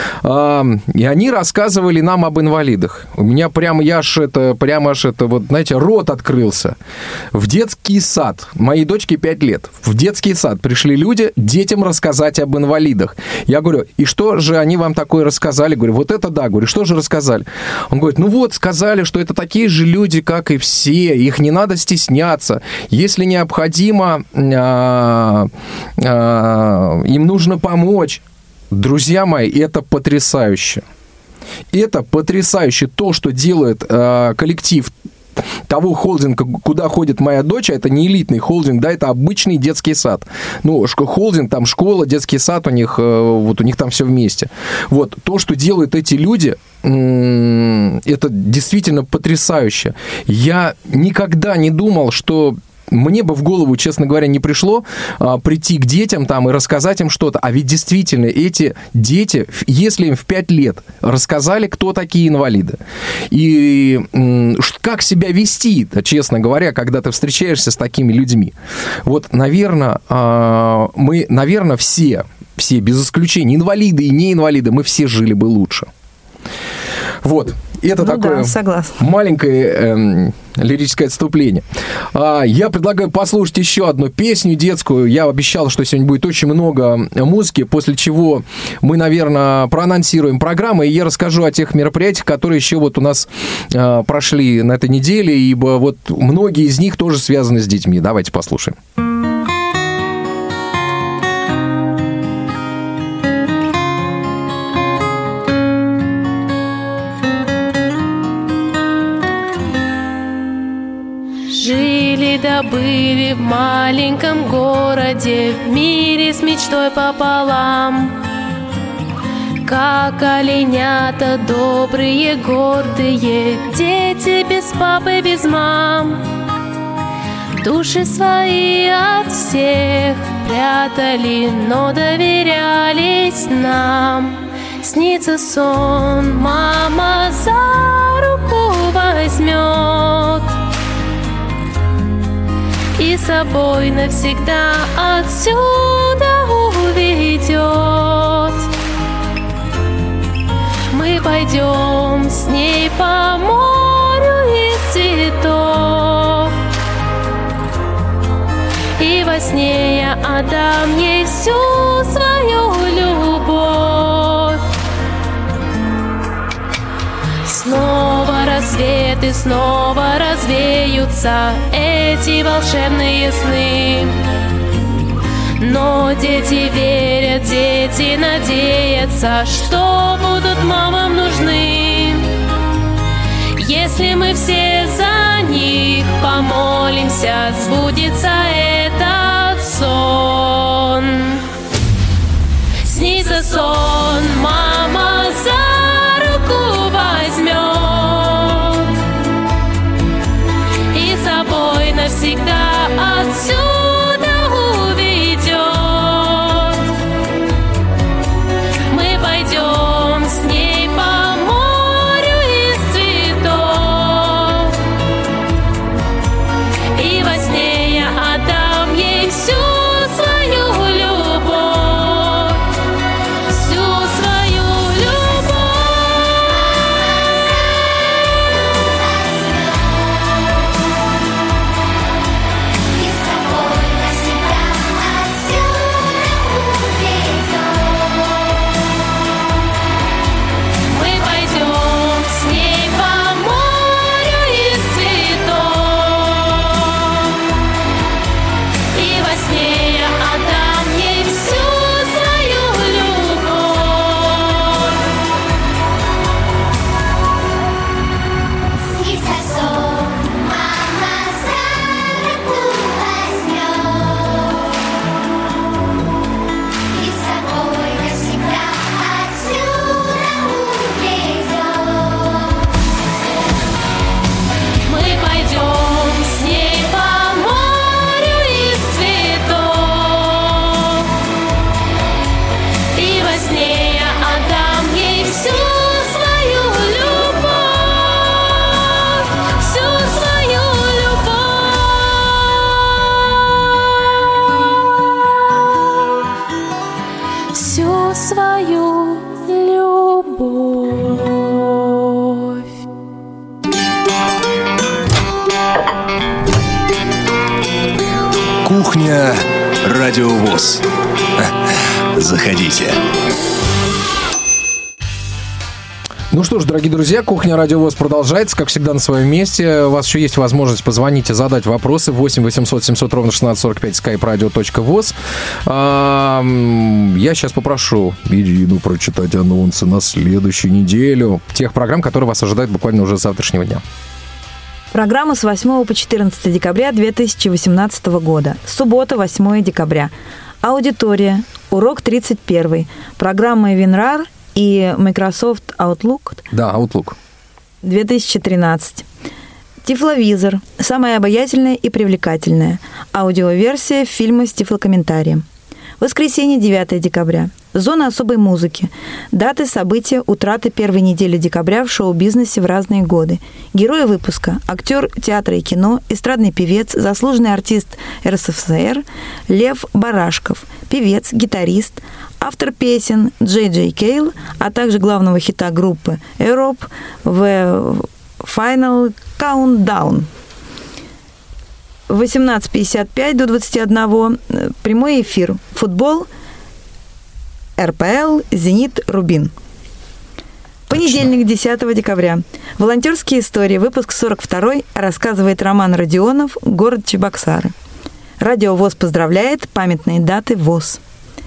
И они рассказывали нам об инвалидах. У меня прямо, я аж это, прямо аж это, вот, знаете, рот открылся. В детский сад, моей дочке пять лет, в детский сад пришли люди детям рассказать об инвалидах. Я говорю, и что же они вам такое рассказали? Говорю, вот это да. Говорю, что же рассказали? Он говорит, ну вот, сказали, что это такие же люди, как и все, их не надо стесняться. Если необходимо, а, а, им нужно помочь. Друзья мои, это потрясающе. Это потрясающе. То, что делает э, коллектив того холдинга, куда ходит моя дочь, это не элитный холдинг, да, это обычный детский сад. Ну, холдинг, там школа, детский сад у них, э, вот у них там все вместе. Вот, то, что делают эти люди, э, это действительно потрясающе. Я никогда не думал, что мне бы в голову, честно говоря, не пришло а, прийти к детям там и рассказать им что-то. А ведь действительно эти дети, если им в пять лет рассказали, кто такие инвалиды, и м, как себя вести, честно говоря, когда ты встречаешься с такими людьми. Вот, наверное, а, мы, наверное, все, все без исключения, инвалиды и не инвалиды, мы все жили бы лучше. Вот. Это ну такое да, маленькое э, лирическое отступление. А, я предлагаю послушать еще одну песню детскую. Я обещал, что сегодня будет очень много музыки, после чего мы, наверное, проанонсируем программу, и я расскажу о тех мероприятиях, которые еще вот у нас э, прошли на этой неделе, ибо вот многие из них тоже связаны с детьми. Давайте послушаем. Да были в маленьком городе, в мире с мечтой пополам. Как оленята добрые, гордые, дети без папы, без мам. Души свои от всех прятали, но доверялись нам. Снится сон, мама за руку возьмет и с собой навсегда отсюда уведет. Мы пойдем с ней по морю из цветов, и во сне я отдам ей всю свою любовь. Снова рассвет и снова развеются эти волшебные сны. Но дети верят, дети надеются, что будут мамам нужны. Если мы все за них помолимся, сбудется этот сон. Снится сон, мама за руку возьмет и с собой навсегда отсюда уведет. Мы пойдем с ней по морю из цветов, и во сне я отдам ей всю свою любовь, всю свою любовь. И с собой навсегда отсюда уведет. Мы пойдем с ней по морю из цветов, и во сне я отдам ей всю свою любовь. Снится сон, мама за руку возьмет и с собой навсегда отсюда уведет. Мы пойдем с ней по морю из цветов, и во сне я отдам ей всю свою любовь, всю свою любовь, всю свою любовь. Кухня Радиовоз. Заходите. Ну что ж, дорогие друзья, кухня Радиовоз продолжается, как всегда, на своем месте. У вас еще есть возможность позвонить и задать вопросы. восемь восемьсот семьсот ровно шестнадцать сорок пять, skype radio точка voz. А, я сейчас попрошу Ирину прочитать анонсы на следующую неделю тех программ, которые вас ожидают буквально уже с завтрашнего дня. Программа с восьмого по четырнадцатое декабря две тысячи восемнадцатого года. Суббота, восьмое декабря. Аудитория. Урок тридцать первый. Программа WinRAR и Microsoft Outlook Да, Outlook. две тысячи тринадцать. Тифловизор. Самая обаятельная и привлекательная. Аудиоверсия фильма с тифлокомментарием. Воскресенье, девятое декабря. Зона особой музыки. Даты, события, утраты первой недели декабря в шоу-бизнесе в разные годы. Герои выпуска. Актер театра и кино, эстрадный певец, заслуженный артист эр эс эф эс эр Лев Барашков, певец, гитарист, автор песен Джей Джей Кейл, а также главного хита группы Europe в Final Countdown. восемнадцать пятьдесят пять до двадцати одного прямой эфир. Футбол, эр пэ эл, Зенит, Рубин. Понедельник, десятого декабря. Волонтерские истории, выпуск сорок второй, рассказывает Роман Родионов, город Чебоксары. Радио ВОС поздравляет, памятные даты ВОС.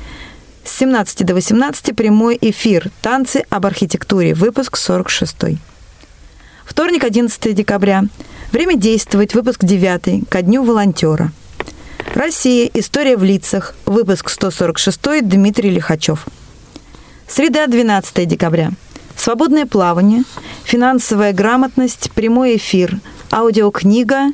С семнадцати до восемнадцати прямой эфир, танцы об архитектуре, выпуск сорок шестой. Вторник, одиннадцатого декабря. Время действовать, выпуск девятый, ко дню волонтера. Россия. История в лицах. Выпуск сто сорок шестой, Дмитрий Лихачев. Среда, двенадцатого декабря. Свободное плавание. Финансовая грамотность. Прямой эфир. Аудиокнига.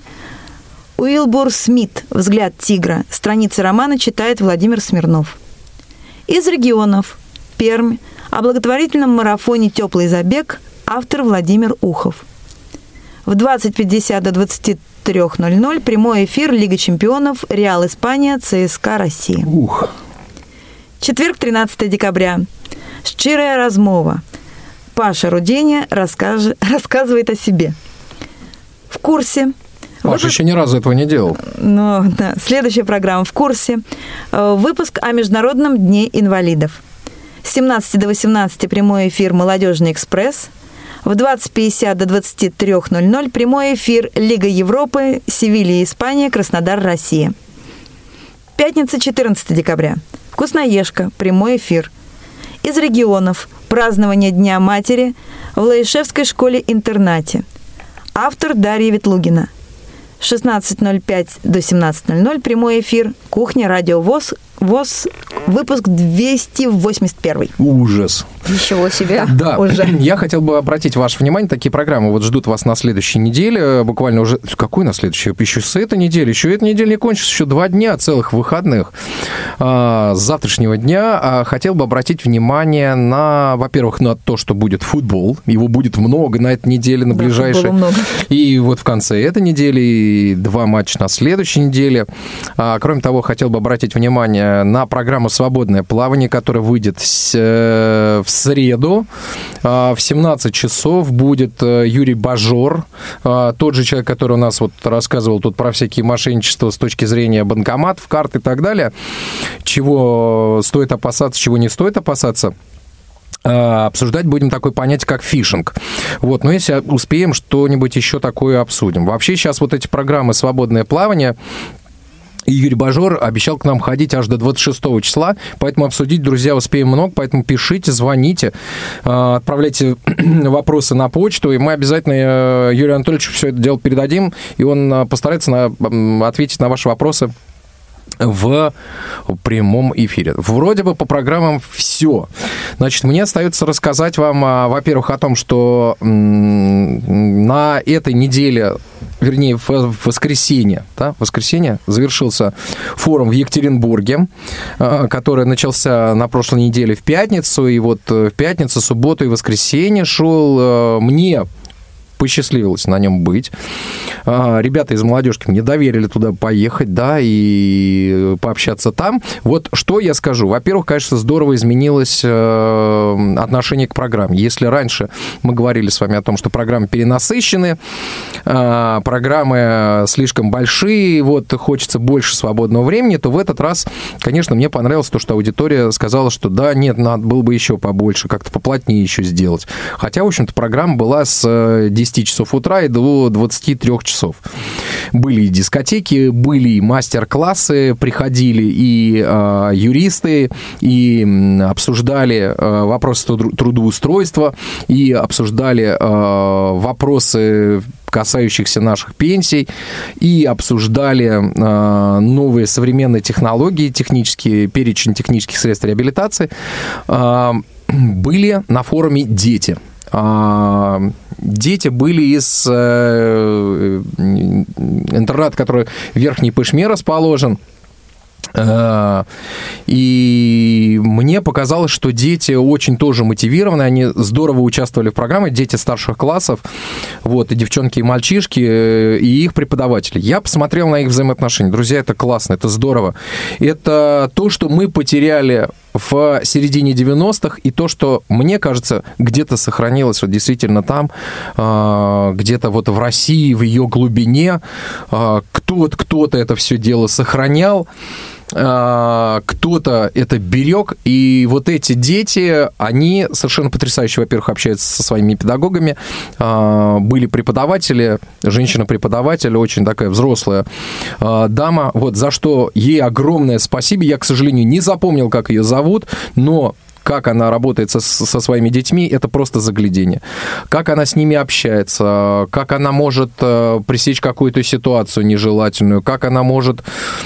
Уилбур Смит. Взгляд тигра. Страницы романа читает Владимир Смирнов. Из регионов. Пермь. О благотворительном марафоне «Теплый забег». Автор Владимир Ухов. В двадцать пятьдесят до двадцати трёх ноль-ноль прямой эфир Лига чемпионов, Реал Испания, ЦСКА Россия. Ух. Четверг, тринадцатого декабря. Щирая размова. Паша Руденя расскаж... рассказывает о себе. В курсе. Паша Выпуск... еще ни разу этого не делал. Но, да. Следующая программа «В курсе». Выпуск о Международном дне инвалидов. С семнадцати до восемнадцати прямой эфир «Молодежный экспресс». В двадцать пятьдесят до двадцати трёх ноль-ноль прямой эфир Лига Европы, Севилья, Испания, Краснодар, Россия. Пятница, четырнадцатого декабря. Вкусноежка, прямой эфир. Из регионов. Празднование Дня матери в Лаишевской школе-интернате. Автор Дарья Ветлугина. С шестнадцати ноль пять до семнадцати ноль-ноль прямой эфир. Кухня, радио ВОС. ВОС, выпуск двести восемьдесят первый. Ужас. Ничего себе. Да, уже. Я хотел бы обратить ваше внимание, такие программы вот ждут вас на следующей неделе, буквально уже, какой на следующей? Еще с этой недели, еще эта неделя не кончится, еще два дня целых выходных. А, с завтрашнего дня а, хотел бы обратить внимание на, во-первых, на то, что будет футбол, его будет много на этой неделе, на да, ближайшей. Много. И вот в конце этой недели, и два матча на следующей неделе. А, кроме того, хотел бы обратить внимание на программу «Свободное плавание», которая выйдет с, э, в среду. Э, в семнадцать часов будет э, Юрий Бажор, э, тот же человек, который у нас вот рассказывал тут про всякие мошенничества с точки зрения банкоматов, карт и так далее. Чего стоит опасаться, чего не стоит опасаться. Обсуждать будем такое понятие, как фишинг. Вот, но если успеем, что-нибудь еще такое обсудим. Вообще сейчас вот эти программы «Свободное плавание», и Юрий Бажор обещал к нам ходить аж до двадцать шестого числа, поэтому обсудить, друзья, успеем много, поэтому пишите, звоните, отправляйте вопросы на почту, и мы обязательно Юрию Анатольевичу все это дело передадим, и он постарается на, ответить на ваши вопросы в прямом эфире. Вроде бы по программам все. Значит, мне остается рассказать вам, во-первых, о том, что на этой неделе, вернее, в воскресенье, да, в воскресенье завершился форум в Екатеринбурге, который начался на прошлой неделе в пятницу, и вот в пятницу, субботу и воскресенье шел. Мне посчастливилось на нем быть. Ребята из молодежки мне доверили туда поехать, да, и пообщаться там. Вот что я скажу. Во-первых, конечно, здорово изменилось отношение к программе. Если раньше мы говорили с вами о том, что программы перенасыщены, программы слишком большие, вот хочется больше свободного времени, то в этот раз, конечно, мне понравилось то, что аудитория сказала, что да, нет, надо было бы еще побольше, как-то поплотнее еще сделать. Хотя, в общем-то, программа была с десяти часов утра и до двадцати трёх часов. Были и дискотеки, были и мастер-классы, приходили и э, юристы, и э, обсуждали э, вопросы трудоустройства, и обсуждали э, вопросы, касающихся наших пенсий, и обсуждали э, новые современные технологии, технические, перечень технических средств реабилитации. Э, были на форуме дети. Дети были из интерната, который в Верхней Пышме расположен. И мне показалось, что дети очень тоже мотивированы, они здорово участвовали в программе, дети старших классов, вот, и девчонки, и мальчишки, и их преподаватели. Я посмотрел на их взаимоотношения. Друзья, это классно, это здорово. Это то, что мы потеряли в середине девяностых, и то, что, мне кажется, где-то сохранилось вот действительно там, где-то вот в России, в ее глубине, кто-то, кто-то это все дело сохранял, кто-то это берег, и вот эти дети, они совершенно потрясающе, во-первых, общаются со своими педагогами, были преподаватели, женщина-преподаватель, очень такая взрослая дама, вот, за что ей огромное спасибо. Я, к сожалению, не запомнил, как ее зовут, но как она работает со, со своими детьми, это просто заглядение. Как она с ними общается, как она может э, пресечь какую-то ситуацию нежелательную, как она может,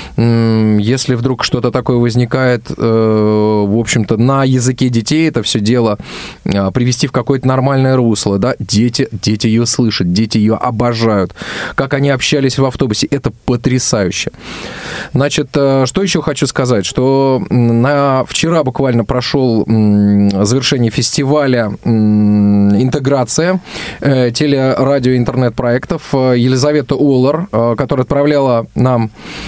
э, если вдруг что-то такое возникает, э, в общем-то, на языке детей это все дело э, привести в какое-то нормальное русло. Да? Дети, дети ее слышат, дети ее обожают. Как они общались в автобусе, это потрясающе. Значит, э, что еще хочу сказать, что на, вчера буквально прошел завершение фестиваля «Интеграция» телерадио интернет-проектов. Елизавета Олар, которая отправляла нам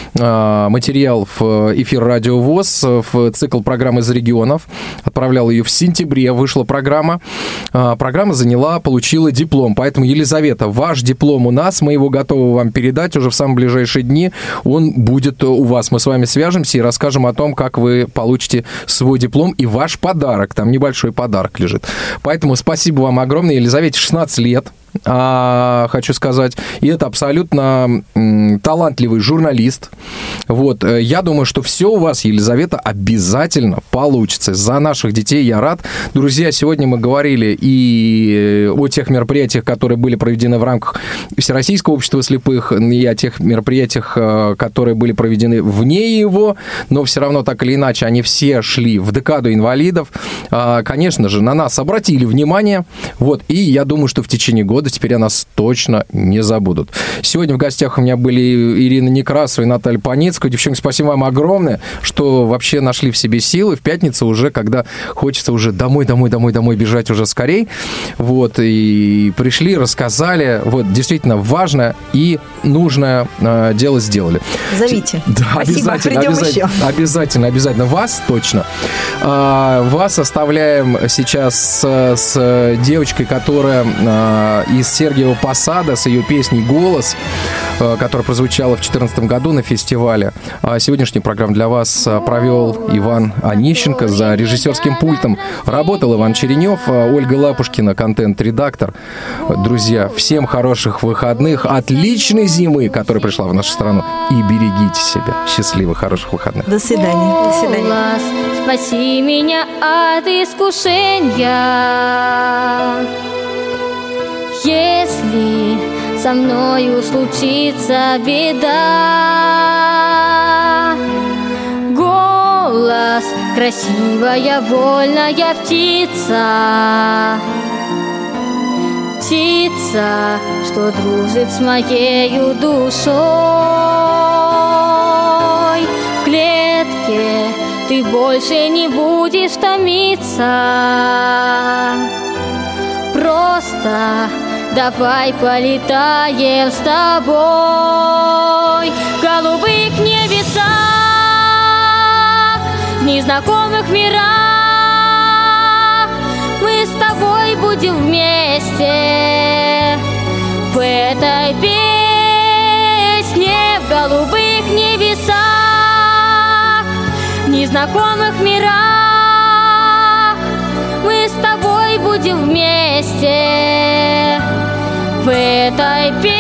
материал в эфир Радио ВОС в цикл программы «Из регионов», отправляла ее в сентябре, вышла программа. Программа заняла, получила диплом. Поэтому, Елизавета, ваш диплом у нас, мы его готовы вам передать уже в самые ближайшие дни. Он будет у вас. Мы с вами свяжемся и расскажем о том, как вы получите свой диплом и ваш подарок. Подарок, там небольшой подарок лежит. Поэтому спасибо вам огромное. Елизавете шестнадцать лет, а, хочу сказать. И это абсолютно м, талантливый журналист. Вот. Я думаю, что все у вас, Елизавета, обязательно получится. За наших детей я рад. Друзья, сегодня мы говорили и о тех мероприятиях, которые были проведены в рамках Всероссийского общества слепых, и о тех мероприятиях, которые были проведены вне его, но все равно так или иначе они все шли в декаду инвалидов. Конечно же, на нас обратили внимание. Вот. И я думаю, что в течение года теперь о нас точно не забудут. Сегодня в гостях у меня были Ирина Некрасова и Наталья Паницкая. Девчонки, спасибо вам огромное, что вообще нашли в себе силы в пятницу уже, когда хочется уже домой, домой, домой, домой бежать уже скорей. Вот, и пришли, рассказали. Вот, действительно важное и нужное э, дело сделали. Зовите. Да, спасибо, обязательно, придем обязательно, еще. Обязательно, обязательно. Вас точно. Э, вас оставляем сейчас с, с девочкой, которая э, из Сергиева Посада, с ее песней «Голос», э, которая прозвучала в две тысячи четырнадцатом году на фестивале. А сегодняшнюю программу для вас провел Иван Онищенко. За режиссерским пультом работал Иван Черенев, Ольга Лапушкина, контент-редактор. Друзья, всем хороших выходных, отличной зимы, которая пришла в нашу страну, и берегите себя. Счастливых, хороших выходных. До свидания. До свидания. Голос, спаси меня от искушения. Если со мною случится беда, голос, красивая, вольная птица, птица, что дружит с моею душой. В клетке ты больше не будешь томиться. Просто давай полетаем с тобой в голубых небесах, в незнакомых мирах. Мы с тобой будем вместе в этой песне, в голубых небесах, в незнакомых мирах. Мы с тобой будем вместе в этой песне.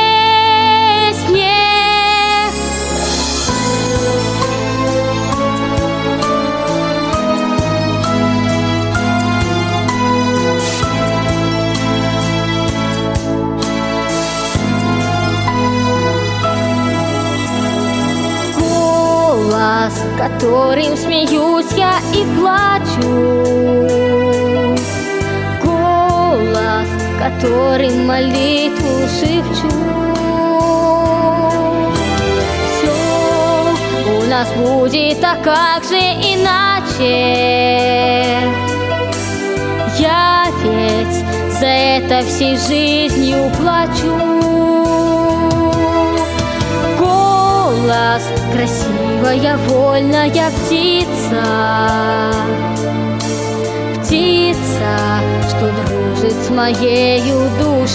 Голос, которым смеюсь я и плачу. Голос, которым молитву шепчу. Все у нас будет, а как же иначе? Я ведь за это всей жизнью плачу. Голос, красивая, вольная птица, птица, что дружит с моею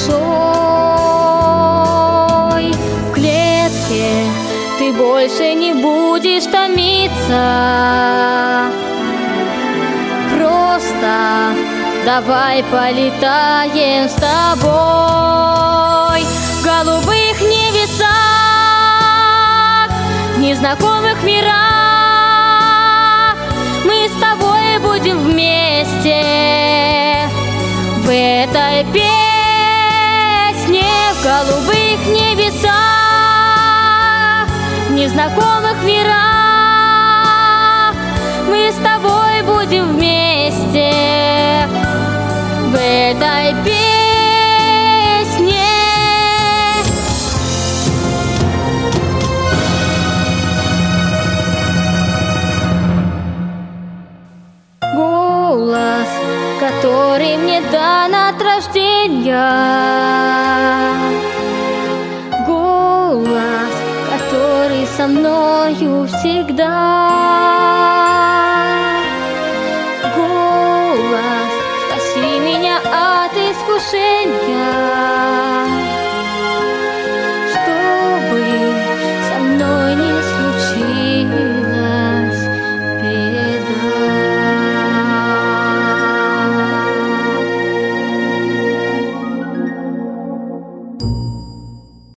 душой. В клетке ты больше не будешь томиться. Просто давай полетаем с тобой в голубых небесах, в незнакомых мирах. Мы с тобой будем вместе в этой песне, в голубых небесах, в незнакомых мирах. Мы с тобой будем вместе в этой песне. Голос, который мне дан от рождения, голос, который со мною всегда. Голос, спаси меня от искушения.